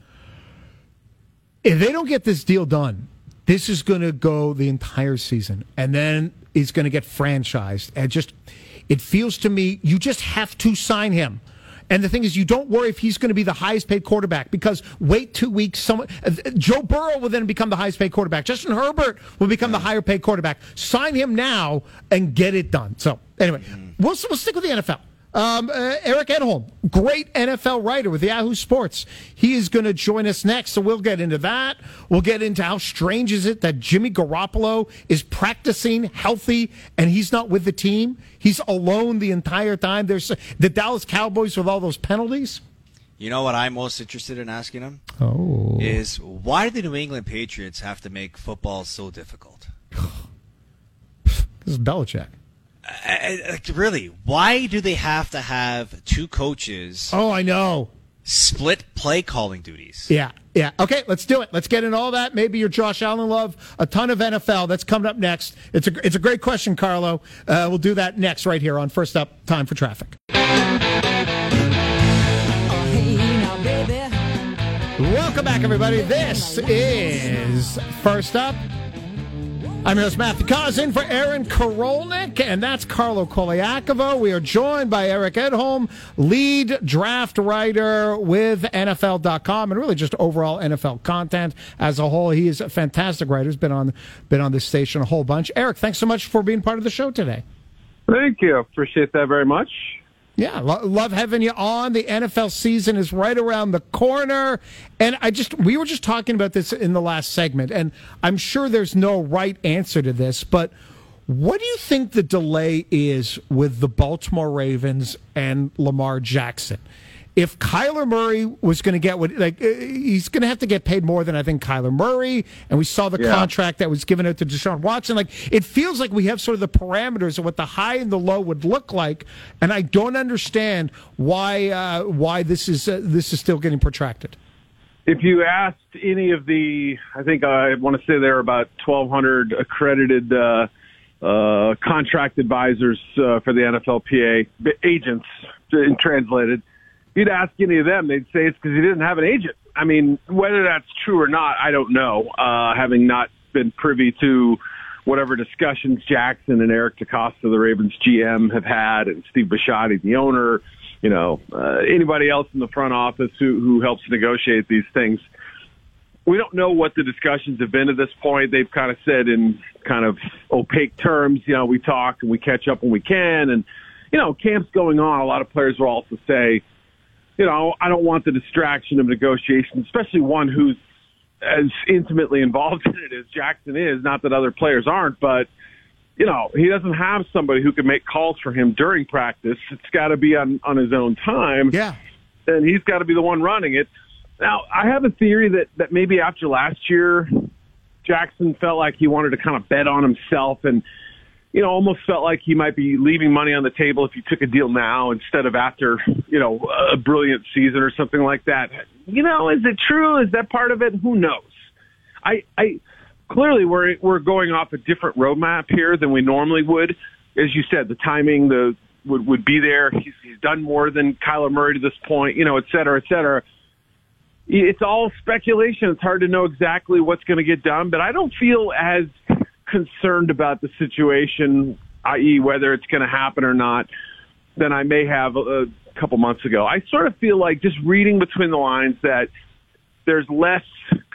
Speaker 1: If they don't get this deal done, this is going to go the entire season. And then he's going to get franchised. And just, it feels to me, you just have to sign him. And the thing is, you don't worry if he's going to be the highest paid quarterback because wait two weeks, someone, uh, Joe Burrow will then become the highest paid quarterback. Justin Herbert will become yeah. the higher paid quarterback. Sign him now and get it done. So anyway, mm-hmm. we'll, we'll stick with the N F L. Um, uh, Eric Edholm, great N F L writer with Yahoo Sports. He is going to join us next, so we'll get into that. We'll get into how strange is it that Jimmy Garoppolo is practicing healthy and he's not with the team. He's alone the entire time. There's the Dallas Cowboys with all those penalties.
Speaker 2: You know what I'm most interested in asking him?
Speaker 1: Oh.
Speaker 2: Is why do the New England Patriots have to make football so difficult?
Speaker 1: This is Belichick.
Speaker 2: I, I, really, why do they have to have two coaches?
Speaker 1: Oh, I know.
Speaker 2: Split play calling duties.
Speaker 1: Yeah, yeah. Okay, let's do it. Let's get into all that. Maybe your Josh Allen love, a ton of N F L. That's coming up next. It's a it's a great question, Carlo. Uh, we'll do that next right here on First Up. Time for traffic. Welcome back, everybody. This is First Up. I'm your host, Matthew Cousin, for Aaron Karolnik, and that's Carlo Koliakovo. We are joined by Eric Edholm, lead draft writer with N F L dot com, and really just overall N F L content as a whole. He is a fantastic writer. He's been on, been on this station a whole bunch. Eric, thanks so much for being part of the show today.
Speaker 6: Thank you. Appreciate that very much.
Speaker 1: Yeah, lo- love having you on. The N F L season is right around the corner. And I just, we were just talking about this in the last segment, and I'm sure there's no right answer to this, but what do you think the delay is with the Baltimore Ravens and Lamar Jackson? if Kyler Murray was going to get what, like, he's going to have to get paid more than I think Kyler Murray, and we saw the yeah. contract that was given out to Deshaun Watson. Like, it feels like we have sort of the parameters of what the high and the low would look like, and I don't understand why uh, why this is uh, this is still getting protracted.
Speaker 6: If you asked any of the, I think I want to say there are about twelve hundred accredited uh, uh, contract advisors uh, for the N F L P A, agents, translated, you'd ask any of them, they'd say it's because he didn't have an agent. I mean, whether that's true or not, I don't know, uh, having not been privy to whatever discussions Jackson and Eric DeCosta, the Ravens G M, have had, and Steve Bisciotti, the owner, you know, uh, anybody else in the front office who, who helps negotiate these things. We don't know what the discussions have been at this point. They've kind of said in kind of opaque terms, you know, we talk and we catch up when we can. And, you know, camp's going on. A lot of players will also say, you know, I don't want the distraction of negotiations, especially one who's as intimately involved in it as Jackson is. Not that other players aren't, but, you know, he doesn't have somebody who can make calls for him during practice. It's got to be on, on his own time.
Speaker 1: Yeah.
Speaker 6: And he's got to be the one running it. Now, I have a theory that, that maybe after last year, Jackson felt like he wanted to kind of bet on himself and, you know, almost felt like he might be leaving money on the table if he took a deal now instead of after, you know, a brilliant season or something like that. You know, is it true? Is that part of it? Who knows? I, I clearly we're we're going off a different roadmap here than we normally would. As you said, the timing the would would be there. He's, he's done more than Kyler Murray to this point, you know, et cetera, et cetera. It's all speculation. It's hard to know exactly what's going to get done, but I don't feel as concerned about the situation, that is whether it's going to happen or not, than I may have a couple months ago. I sort of feel like, just reading between the lines, that there's less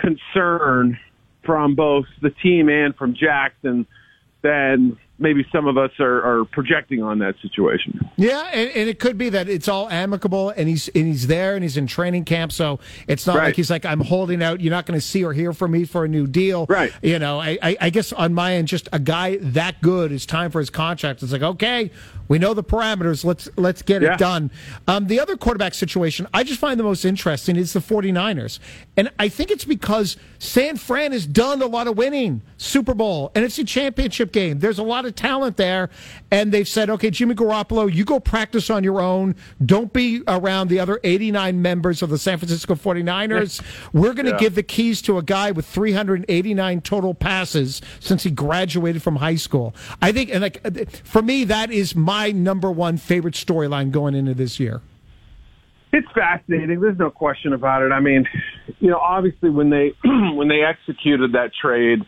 Speaker 6: concern from both the team and from Jackson than maybe some of us are, are projecting on that situation.
Speaker 1: Yeah, and, and it could be that it's all amicable, and he's and he's there, and he's in training camp, so it's not right. like he's like, I'm holding out, you're not going to see or hear from me for a new deal.
Speaker 6: Right.
Speaker 1: You know, I, I, I guess on my end, just a guy that good, it's time for his contract. It's like, okay, we know the parameters, let's let's get yeah. it done. Um, the other quarterback situation I just find the most interesting is the 49ers. And I think it's because San Fran has done a lot of winning. Super Bowl, N F C Championship game. There's a lot of talent there, and they've said, okay, Jimmy Garoppolo, you go practice on your own. Don't be around the other eighty-nine members of the San Francisco 49ers. We're going to yeah. give the keys to a guy with three hundred eighty-nine total passes since he graduated from high school. I think, and like for me, that is my number one favorite storyline going into this year.
Speaker 6: It's fascinating. There's no question about it. I mean, you know, obviously when they when they executed that trade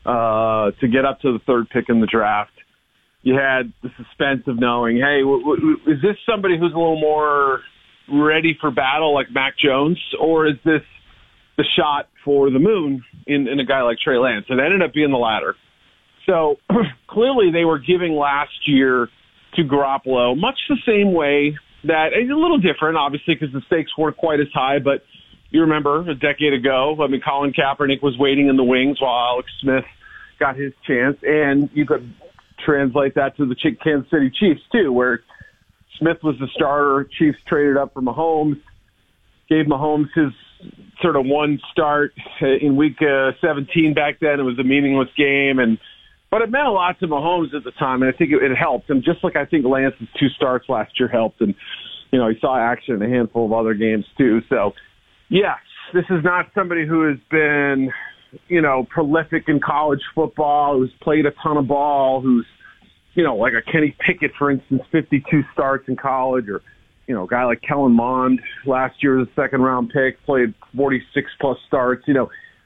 Speaker 6: uh, to get up to the third pick in the draft, you had the suspense of knowing, hey, w- w- is this somebody who's a little more ready for battle like Mac Jones, or is this the shot for the moon in, in a guy like Trey Lance? And it ended up being the latter. So clearly they were giving last year to Garoppolo much the same way that, it's a little different, obviously, because the stakes weren't quite as high, but you remember a decade ago, I mean, Colin Kaepernick was waiting in the wings while Alex Smith got his chance, and you could translate that to the Kansas City Chiefs, too, where Smith was the starter, Chiefs traded up for Mahomes, gave Mahomes his sort of one start in week uh, seventeen back then. It was a meaningless game, and but it meant a lot to Mahomes at the time, and I think it, it helped. And just like I think Lance's two starts last year helped, and, you know, he saw action in a handful of other games, too. So, yes, this is not somebody who has been, you know, prolific in college football, who's played a ton of ball, who's, you know, like a Kenny Pickett, for instance, fifty-two starts in college, or, you know, a guy like Kellen Mond last year was a second-round pick, played forty-six plus starts. You know,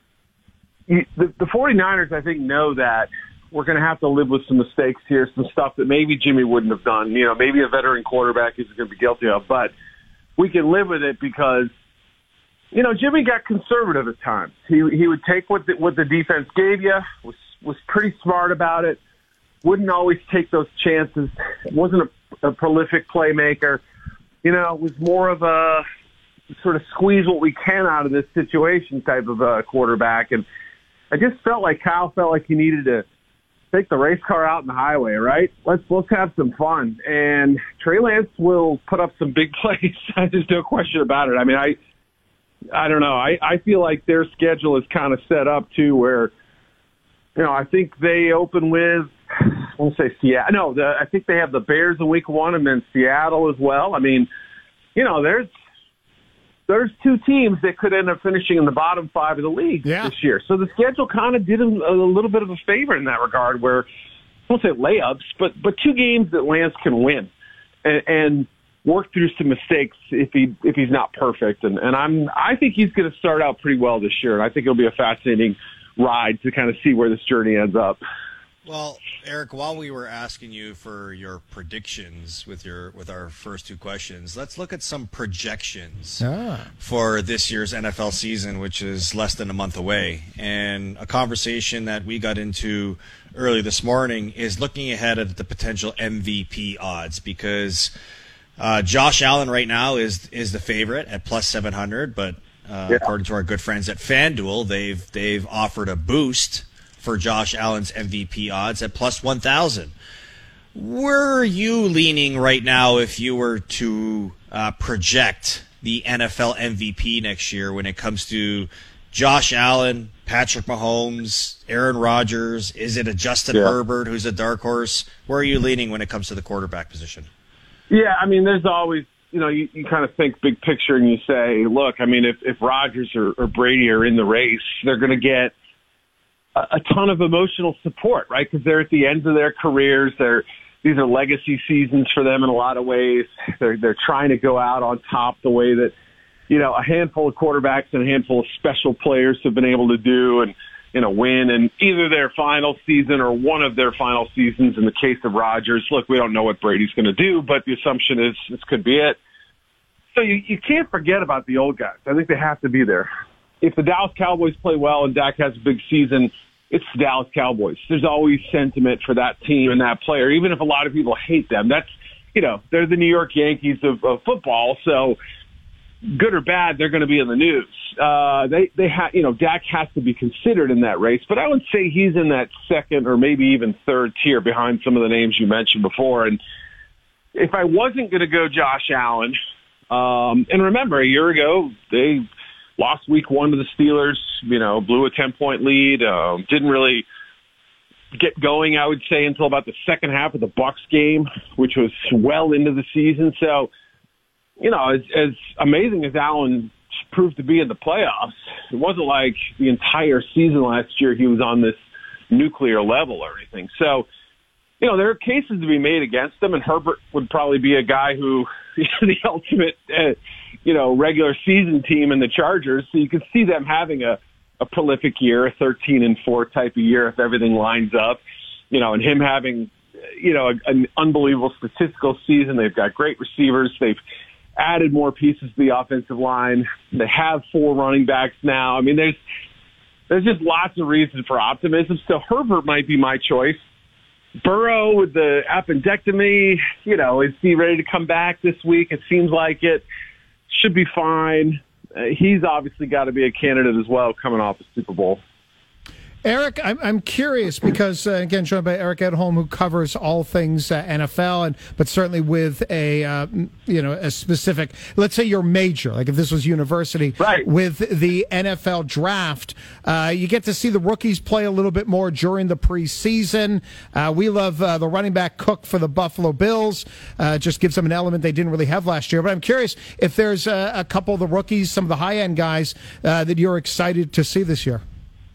Speaker 6: the, the 49ers, I think, know that we're going to have to live with some mistakes here, some stuff that maybe Jimmy wouldn't have done. You know, maybe a veteran quarterback is going to be guilty of, but we can live with it because, you know, Jimmy got conservative at times. He he would take what the, what the defense gave you, was was pretty smart about it, wouldn't always take those chances, wasn't a, a prolific playmaker. You know, it was more of a sort of squeeze what we can out of this situation type of a quarterback. And I just felt like Kyle felt like he needed to take the race car out in the highway, right? Let's let's have some fun. And Trey Lance will put up some big plays. There's no question about it. I mean, I I don't know. I, I feel like their schedule is kind of set up too, where you know I think they open with I won't say Seattle. No, the, I think they have the Bears in week one, and then Seattle as well. I mean, you know, there's. There's two teams that could end up finishing in the bottom five of the league
Speaker 1: yeah.
Speaker 6: this year. So the schedule kind of did them a little bit of a favor in that regard where, I won't say layups, but, but two games that Lance can win and, and work through some mistakes if he if he's not perfect. And, and I'm I think he's going to start out pretty well this year, and I think it'll be a fascinating ride to kind of see where this journey ends up.
Speaker 2: Well, Eric, while we were asking you for your predictions with your with our first two questions, let's look at some projections ah. for this year's N F L season, which is less than a month away. And a conversation that we got into early this morning is looking ahead at the potential M V P odds, because uh, Josh Allen right now is is the favorite at plus seven hundred, but uh, yeah. according to our good friends at FanDuel, they've they've offered a boost for Josh Allen's M V P odds at plus one thousand. Where are you leaning right now if you were to uh, project the N F L M V P next year when it comes to Josh Allen, Patrick Mahomes, Aaron Rodgers? Is it a Justin yeah. Herbert who's a dark horse? Where are you leaning when it comes to the quarterback position?
Speaker 6: Yeah, I mean, there's always, you know, you, you kind of think big picture and you say, look, I mean, if, if Rodgers or, or Brady are in the race, they're going to get a ton of emotional support, right? Because they're at the end of their careers. They're these are legacy seasons for them in a lot of ways. They're they're trying to go out on top the way that you know a handful of quarterbacks and a handful of special players have been able to do, and you know win in either their final season or one of their final seasons. In the case of Rodgers, look, we don't know what Brady's going to do, but the assumption is this could be it. So you you can't forget about the old guys. I think they have to be there. If the Dallas Cowboys play well and Dak has a big season, it's the Dallas Cowboys. There's always sentiment for that team and that player, even if a lot of people hate them. That's, you know, they're the New York Yankees of, of football, so good or bad, they're going to be in the news. Uh, they, they ha- you know, Dak has to be considered in that race, but I would say he's in that second or maybe even third tier behind some of the names you mentioned before. And if I wasn't going to go Josh Allen, um, and remember, a year ago, they lost week one to the Steelers, you know, blew a ten-point lead, uh, didn't really get going, I would say, until about the second half of the Bucs game, which was well into the season. So, you know, as, as amazing as Allen proved to be in the playoffs, it wasn't like the entire season last year he was on this nuclear level or anything. So, you know, there are cases to be made against him, and Herbert would probably be a guy who, the ultimate, uh, you know, regular season team in the Chargers. So you can see them having a, a prolific year, a thirteen and four type of year if everything lines up, you know, and him having, you know, a, an unbelievable statistical season. They've got great receivers. They've added more pieces to the offensive line. They have four running backs now. I mean, there's, there's just lots of reason for optimism. So Herbert might be my choice. Burrow with the appendectomy, you know, is he ready to come back this week? It seems like it. Should be fine. Uh, he's obviously got to be a candidate as well coming off the Super Bowl.
Speaker 1: Eric, I'm, I'm curious because, uh, again, joined by Eric Edholm, who covers all things uh, N F L, and but certainly with a, uh, you know, a specific, let's say your major, like if this was university,
Speaker 6: right.
Speaker 1: With the N F L draft, uh, you get to see the rookies play a little bit more during the preseason. Uh, we love uh, the running back Cook for the Buffalo Bills. Uh, just gives them an element they didn't really have last year. But I'm curious if there's a, a couple of the rookies, some of the high-end guys uh, that you're excited to see this year.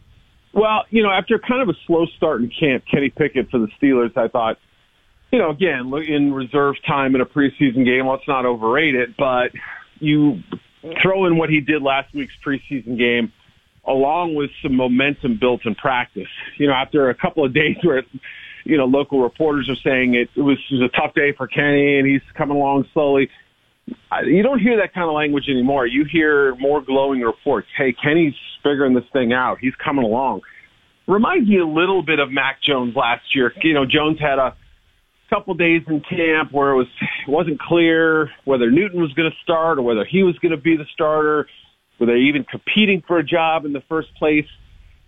Speaker 6: Well, you know, after kind of a slow start in camp, Kenny Pickett for the Steelers, I thought, you know, again, in reserve time in a preseason game, let's not overrate it, but you throw in what he did last week's preseason game, along with some momentum built in practice. You know, after a couple of days where, you know, local reporters are saying it, it, was, it was a tough day for Kenny and he's coming along slowly. You don't hear that kind of language anymore. You hear more glowing reports. Hey, Kenny's figuring this thing out. He's coming along. Reminds me a little bit of Mac Jones last year. You know, Jones had a couple days in camp where it, was, it wasn't clear whether Newton was going to start or whether he was going to be the starter. Were they even competing for a job in the first place?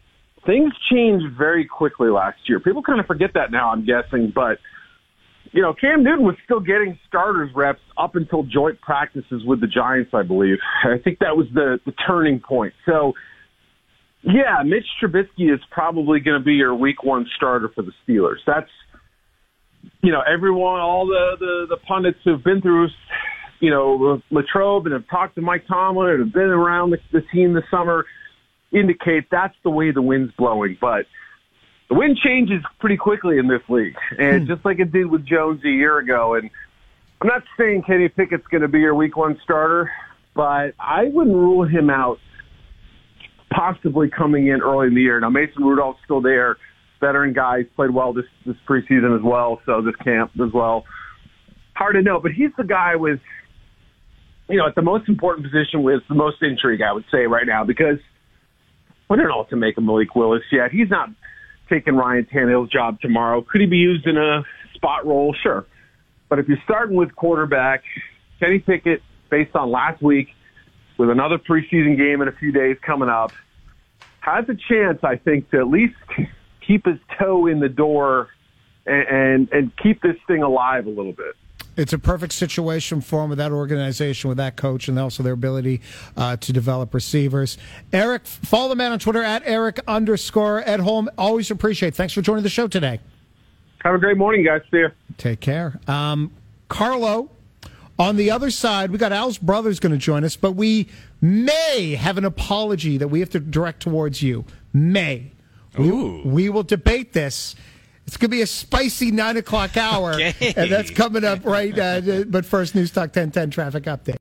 Speaker 6: things changed very quickly last year. People kind of forget that now, I'm guessing, but you know, Cam Newton was still getting starters reps up until joint practices with the Giants, I believe. I think that was the, the turning point. So, yeah, Mitch Trubisky is probably going to be your week one starter for the Steelers. That's, you know, everyone, all the, the, the pundits who've been through, you know, Latrobe and have talked to Mike Tomlin and have been around the, the team this summer indicate that's the way the wind's blowing. But the wind changes pretty quickly in this league, and just like it did with Jones a year ago. And I'm not saying Kenny Pickett's going to be your week one starter, but I wouldn't rule him out possibly coming in early in the year. Now, Mason Rudolph's still there. Veteran guy. He's played well this, this preseason as well, so this camp as well. Hard to know, but he's the guy with, you know, at the most important position with the most intrigue, I would say, right now, because we don't know what to make of Malik Willis yet. He's not taking Ryan Tannehill's job tomorrow. Could he be used in a spot role? Sure. But if you're starting with quarterback, Kenny Pickett, based on last week, with another preseason game in a few days coming up, has a chance, I think, to at least keep his toe in the door and, and, and keep this thing alive a little bit.
Speaker 1: It's a perfect situation for him with that organization, with that coach, and also their ability uh, to develop receivers. Eric, follow the man on Twitter at Eric underscore Edholm. Always appreciate it. Thanks for joining the show today.
Speaker 6: Have a great morning, guys. See you.
Speaker 1: Take care. Um, Carlo, on the other side, we got Al's brother's going to join us, but we may have an apology that we have to direct towards you. May.
Speaker 2: Ooh.
Speaker 1: We, we will debate this. It's going to be a spicy nine o'clock hour,
Speaker 2: Okay.
Speaker 1: And that's coming up right. Uh, but first, News Talk ten ten traffic update.